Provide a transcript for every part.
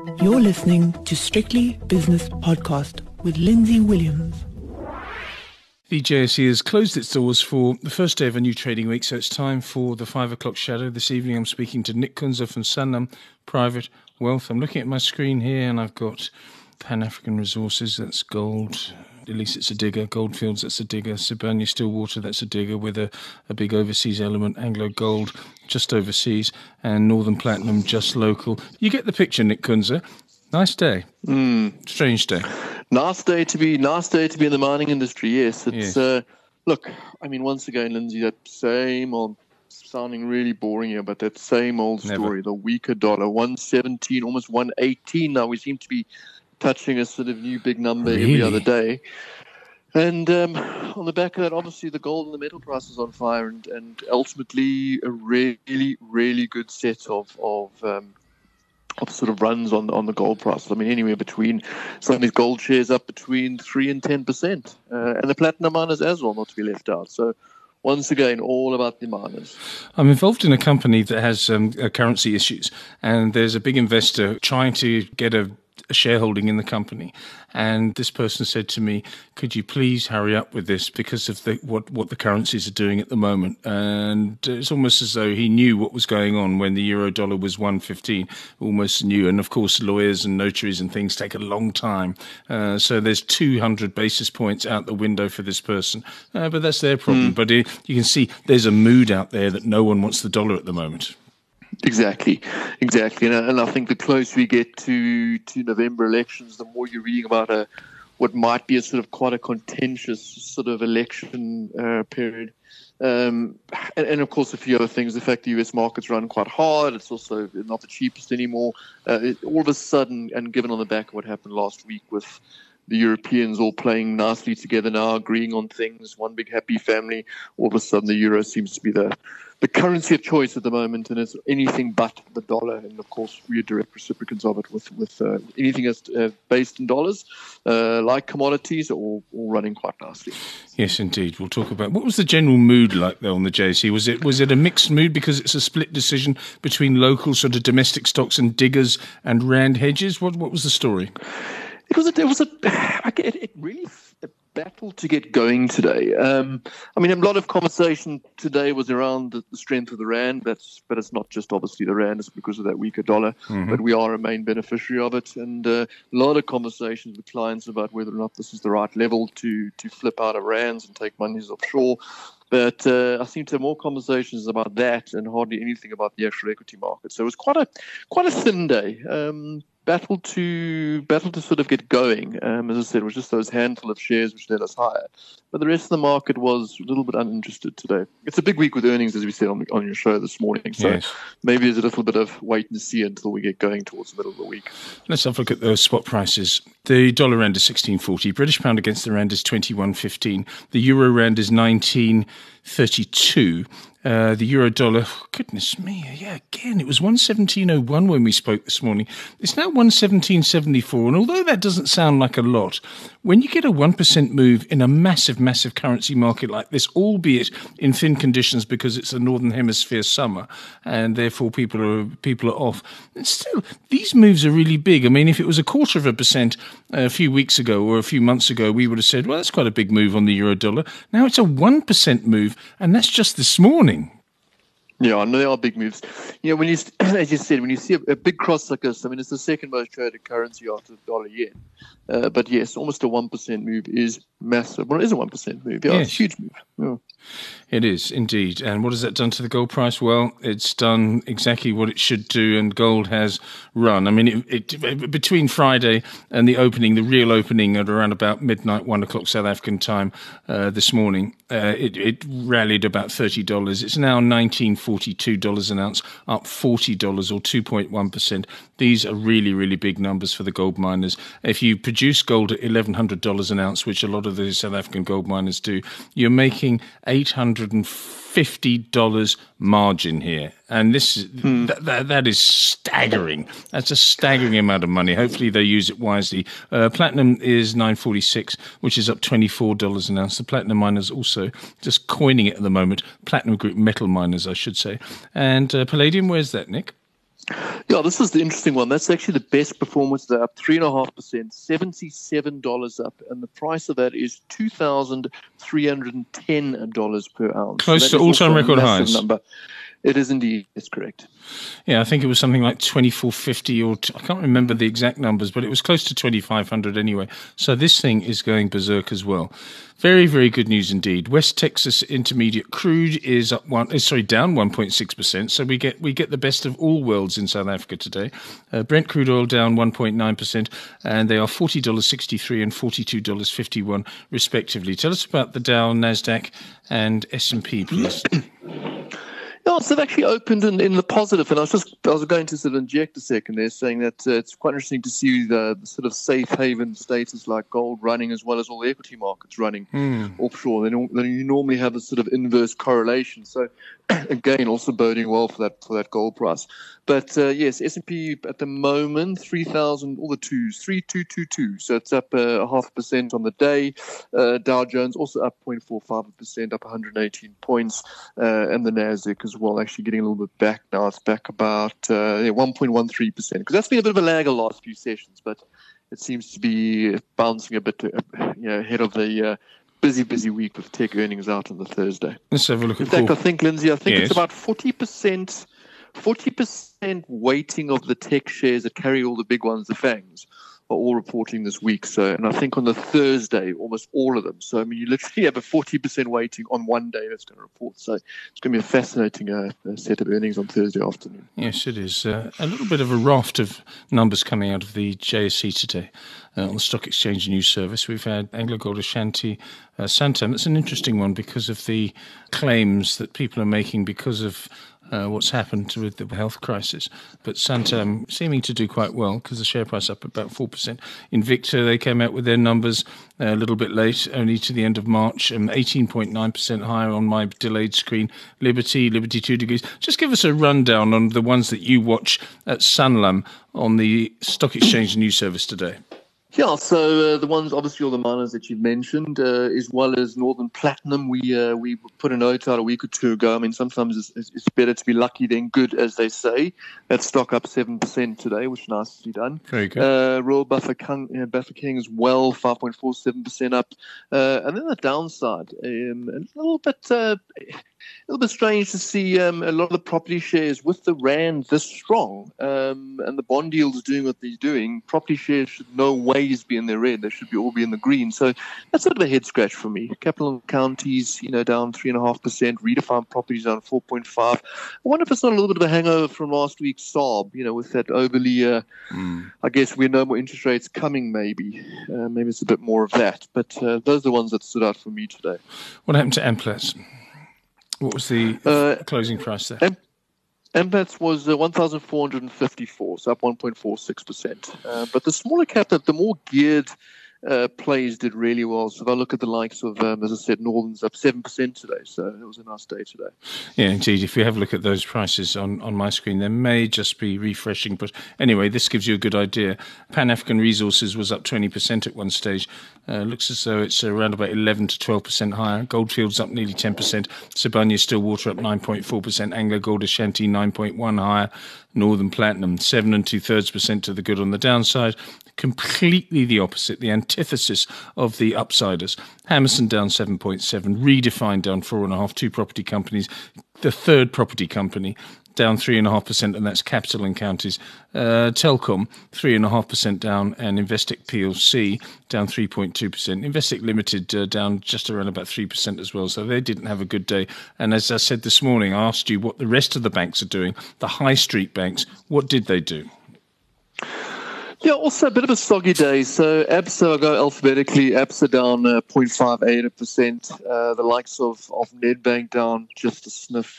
You're listening to Strictly Business Podcast with Lindsay Williams. The JSE has closed its doors for the first day of a new trading week, so it's time for the 5 o'clock shadow. This evening I'm speaking to Nick Kunze from Sanlam Private Wealth. I'm looking at my screen here and I've got Pan African Resources, that's gold. At least it's a digger. Goldfields, that's a digger. Sibanye Stillwater, that's a digger with a big overseas element. Anglo Gold, just overseas. And Northern Platinum, just local. You get the picture, Nick Kunze. Nice day. Strange day. Nice day to be in the mining industry, yes. It's look, I mean, once again, Lindsay, that same old, sounding really boring here, but that same old story. Never. The weaker dollar, 117, almost 118 now. We seem to be touching a sort of new big number every other day. And on the back of that, obviously, the gold and the metal price is on fire, and ultimately a really, really good set of sort of runs on the gold price. I mean, anywhere between some of these gold shares up between 3 and 10%, and the platinum miners as well, not to be left out. So once again, all about the miners. I'm involved in a company that has currency issues, and there's a big investor trying to get a shareholding in the company, and this person said to me, could you please hurry up with this because of what the currencies are doing at the moment. And it's almost as though he knew what was going on when the euro dollar was 115, almost knew. And of course lawyers and notaries and things take a long time, so there's 200 basis points out the window for this person, but that's their problem. But you can see there's a mood out there that no one wants the dollar at the moment. Exactly. And I think the closer we get to November elections, the more you're reading about what might be a sort of quite a contentious sort of election period. And of course, a few other things. The fact the US markets run quite hard. It's also not the cheapest anymore. All of a sudden, and given on the back of what happened last week with the Europeans all playing nicely together now, agreeing on things, one big happy family, all of a sudden the euro seems to be the currency of choice at the moment, and it's anything but the dollar. And of course, we are direct reciprocants of it with anything that's based in dollars, like commodities, are all running quite nicely. Yes, indeed. We'll talk about what was the general mood like there on the JSE. Was it a mixed mood because it's a split decision between local sort of domestic stocks and diggers and rand hedges? What was the story? It really a battle to get going today. I mean, a lot of conversation today was around the strength of the rand. But it's not just obviously the rand; it's because of that weaker dollar. But we are a main beneficiary of it, and a lot of conversations with clients about whether or not this is the right level to flip out of rands and take monies offshore. But I seem to have more conversations about that and hardly anything about the actual equity market. So it was quite a thin day. Battle to sort of get going. As I said, it was just those handful of shares which led us higher. But the rest of the market was a little bit uninterested today. It's a big week with earnings, as we said on your show this morning. So maybe there's a little bit of wait and see until we get going towards the middle of the week. Let's have a look at those spot prices. The dollar rand is 16.40. British pound against the rand is 21.15. The euro rand is 19.32. The euro dollar, goodness me, again, it was 117.01 when we spoke this morning. It's now 117.74, and although that doesn't sound like a lot, when you get a 1% move in a massive, massive currency market like this, albeit in thin conditions because it's a Northern Hemisphere summer, and therefore people are off, and still, these moves are really big. I mean, if it was 0.25% a few weeks ago or a few months ago, we would have said, well, that's quite a big move on the euro dollar. Now it's a 1% move, and that's just this morning. Yeah, no, they are big moves. You know, as you said, when you see a big cross like this, I mean, it's the second most traded currency after the dollar yen. But yes, almost a 1% move is massive. Well, it is a 1% move. Yeah, yes. It's a huge move. Yeah. It is indeed. And what has that done to the gold price? Well, it's done exactly what it should do, and gold has run. I mean, it between Friday and the opening, the real opening at around about midnight, 1 o'clock South African time this morning, it rallied about $30. It's now $19.42 an ounce, up $40 or 2.1%. These are really, really big numbers for the gold miners. If you produce gold at $1,100 an ounce, which a lot of the South African gold miners do, you're making $850 margin here, and this that is staggering. That's a staggering amount of money. Hopefully they use it wisely. Platinum is $946, which is up $24 an ounce. The platinum miners also just coining it at the moment. Platinum Group metal miners, I should say. And palladium, where's that, Nick? Yeah, this is the interesting one. That's actually the best performance. They're up 3.5%, $77 up, and the price of that is $2,310 per ounce. Close to all-time record highs. Number. It is indeed. It's correct. Yeah, I think it was something like 2450 or I can't remember the exact numbers, but it was close to 2500 anyway. So this thing is going berserk as well. Very, very good news indeed. West Texas Intermediate crude is down 1.6%. So we get the best of all worlds in South Africa today. Brent crude oil down 1.9%, and they are $40.63 and $42.51 respectively. Tell us about the Dow, Nasdaq, and S&P, please. Yeah, so they've actually opened in the positive, and I was going to sort of inject a second there, saying that it's quite interesting to see the sort of safe haven status like gold running, as well as all the equity markets running offshore. Then you normally have a sort of inverse correlation. So again, also boding well for that gold price. But yes, S&P at the moment 3,000, all the twos, 3,222. So it's up 0.5% on the day. Dow Jones also up 0.45%, up 118 points, and the Nasdaq as well, actually getting a little bit back now. It's back about 1.13%, because that's been a bit of a lag the last few sessions, but it seems to be bouncing a bit ahead of the busy week with tech earnings out on the Thursday. Let's have a look. In fact, I think, Lindsay, it's about 40% weighting of the tech shares that carry all the big ones, the FANGs, are all reporting this week. So, and I think on the Thursday, almost all of them. So, I mean, you literally have a 40% weighting on one day that's going to report. So, it's going to be a fascinating set of earnings on Thursday afternoon. Yes, it is. A little bit of a raft of numbers coming out of the JSE today on the Stock Exchange News Service. We've had AngloGold Ashanti, Santam. It's an interesting one because of the claims that people are making because of what's happened with the health crisis. But Santam seeming to do quite well because the share price up about 4%. Invicta, they came out with their numbers a little bit late, only to the end of March, 18.9% higher on my delayed screen. Liberty 2 degrees. Just give us a rundown on the ones that you watch at Sanlam on the Stock Exchange News Service today. Yeah, so the ones, obviously all the miners that you've mentioned, as well as Northern Platinum, we put a note out a week or two ago. I mean, sometimes it's better to be lucky than good, as they say. That stock up 7% today, which is nicely done. Very good. Royal Bafokeng as well, 5.47% up. And then the downside, a little bit strange to see a lot of the property shares with the rand this strong, and the bond yields doing what they're doing. Property shares should no ways be in the red; they should all be in the green. So that's sort of a head scratch for me. Capital Counties, down 3.5%. Redefined properties down 4.5%. I wonder if it's not a little bit of a hangover from last week's SARB. With that overly, I guess we know more interest rates coming. Maybe it's a bit more of that. But those are the ones that stood out for me today. What happened to Amplats? What was the closing price there? Amplats was 1,454, so up 1.46%. But the smaller cap, the more geared plays did really well. So if I look at the likes of, as I said, Northern's up 7% today. So it was a nice day today. Yeah, indeed. If you have a look at those prices on my screen, they may just be refreshing. But anyway, this gives you a good idea. Pan-African Resources was up 20% at one stage. Looks as though it's around about 11 to 12% higher. Goldfields up nearly 10%. Sibanye-Stillwater up 9.4%. AngloGold Ashanti 9.1% higher. Northern Platinum 7 2/3% to the good on the downside. Completely the opposite, the antithesis of the upsiders. Hammerson down 7.7%, Redefined down 4.5%, two property companies. The third property company down 3.5%, and that's Capital and Counties. Telkom 3.5% down, and Investec PLC down 3.2%. Investec Limited down just around about 3% as well. So they didn't have a good day. And as I said this morning, I asked you what the rest of the banks are doing. The high street banks, what did they do? Yeah, also a bit of a soggy day. So ABSA, I'll go alphabetically. ABSA down 0.58%. The likes of Nedbank down just a sniff,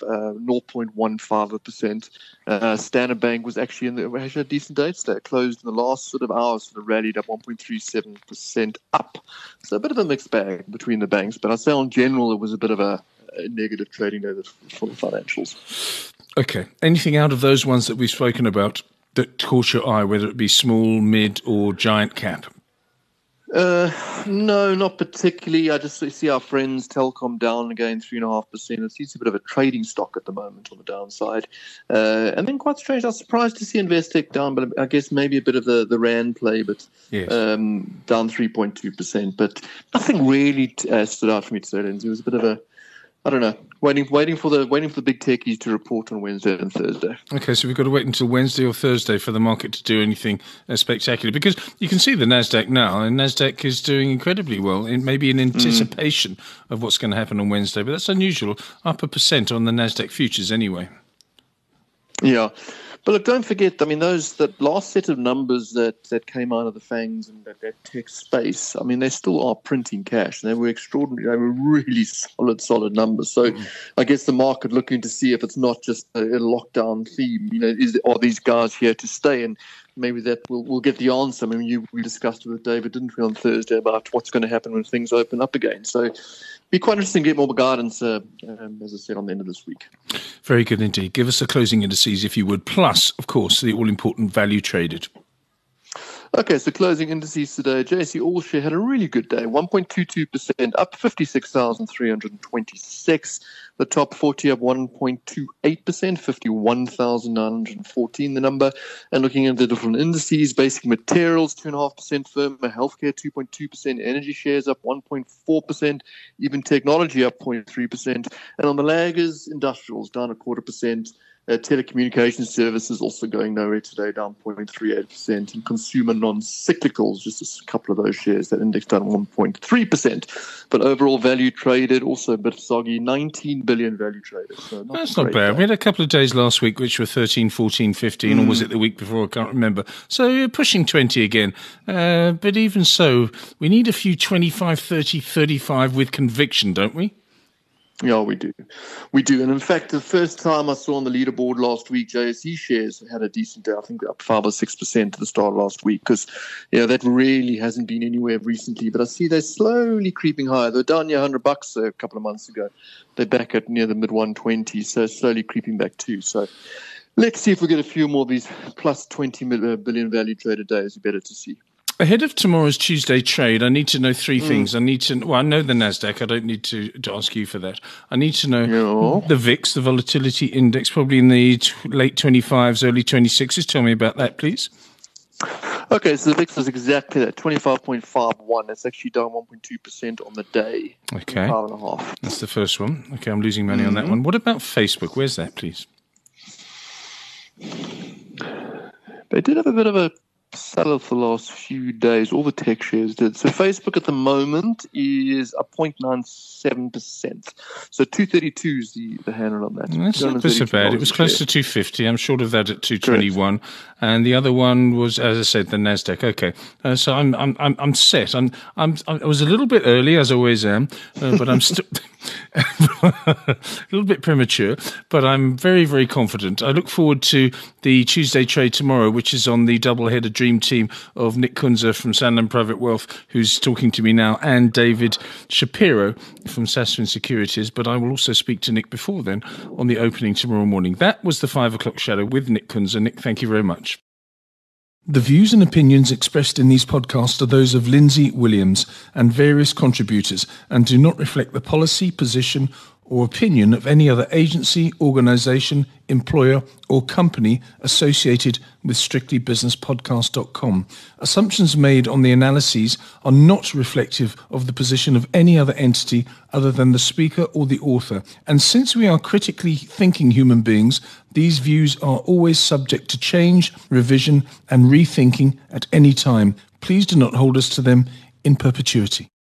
0.15%. Standard Bank was actually had a decent day today. Closed in the last sort of hours, sort of rallied up 1.37% up. So a bit of a mixed bag between the banks. But I'd say on general, it was a bit of a negative trading day for the financials. Okay. Anything out of those ones that we've spoken about that caught your eye, whether it be small, mid, or giant cap? No, not particularly. I just see our friends Telkom down again 3.5%. It seems a bit of a trading stock at the moment on the downside. And then quite strange, I was surprised to see Investec down, but I guess maybe a bit of the Rand play, but Yes. down 3.2%. But nothing really stood out for me today, Lindsay. It was a bit of a, I don't know, waiting for the big techies to report on Wednesday and Thursday. Okay, so we've got to wait until Wednesday or Thursday for the market to do anything spectacular, because you can see the Nasdaq now, and Nasdaq is doing incredibly well, maybe in anticipation of what's going to happen on Wednesday. But that's unusual, up 1% on the Nasdaq futures anyway. Yeah. But look, don't forget, I mean, that last set of numbers that came out of the FANGs and that tech space, I mean, they still are printing cash. And they were extraordinary. They were really solid numbers. So I guess the market looking to see if it's not just a lockdown theme, are these guys here to stay? And maybe that we'll get the answer. I mean, we discussed it with David, didn't we, on Thursday about what's going to happen when things open up again. So be quite interesting to get more guidance, as I said, on the end of this week. Very good indeed. Give us the closing indices, if you would, plus, of course, the all-important value traded. Okay, so closing indices today. JSE All Share had a really good day, 1.22%, up 56,326. The top 40 up 1.28%, 51,914 the number. And looking at the different indices, basic materials, 2.5% firm, healthcare 2.2%, energy shares up 1.4%, even technology up 0.3%. And on the laggers, industrials down 0.25%. Telecommunications services also going nowhere today, down 0.38%. And consumer non-cyclicals, just a couple of those shares, that index down 1.3%. But overall value traded, also a bit soggy, 19 billion value traded. So that's not bad. We had a couple of days last week which were 13, 14, 15, or was it the week before? I can't remember. So you're pushing 20 again. But even so, we need a few 25, 30, 35 with conviction, don't we? Yeah, we do. We do. And in fact, the first time I saw on the leaderboard last week, JSE shares had a decent day. I think up 5 or 6% to the start of last week, because that really hasn't been anywhere recently. But I see they're slowly creeping higher. They're down near $100 a couple of months ago. They're back at near the mid 120s, so slowly creeping back too. So let's see if we get a few more of these plus 20 billion value traded days. Better to see. Ahead of tomorrow's Tuesday trade, I need to know three things. I know the Nasdaq. I don't need to ask you for that. I need to know the VIX, the volatility index, probably in the late 25s, early 26s. Tell me about that, please. Okay, so the VIX is exactly that, 25.51. It's actually down 1.2% on the day. Okay. 5.5. That's the first one. Okay, I'm losing money on that one. What about Facebook? Where's that, please? They did have a bit of a sell for the last few days. All the tech shares did. So Facebook at the moment is a 0.97%. So 232 is the handle on that. That's not so bad. It was close to 250. I'm short of that at 221. Correct. And the other one was, as I said, the Nasdaq. Okay, so I'm set. I was a little bit early, as I always am, but I'm still a little bit premature. But I'm very, very confident. I look forward to the Tuesday trade tomorrow, which is on the double-header dream team of Nick Kunze from Sanlam Private Wealth, who's talking to me now, and David Shapiro from Sasfin Securities. But I will also speak to Nick before then on the opening tomorrow morning. That was the 5 o'clock shadow with Nick Kunze. Nick, thank you very much. The views and opinions expressed in these podcasts are those of Lindsay Williams and various contributors and do not reflect the policy, position, or opinion of any other agency, organisation, employer, or company associated with strictlybusinesspodcast.com. Assumptions made on the analyses are not reflective of the position of any other entity other than the speaker or the author. And since we are critically thinking human beings, these views are always subject to change, revision, and rethinking at any time. Please do not hold us to them in perpetuity.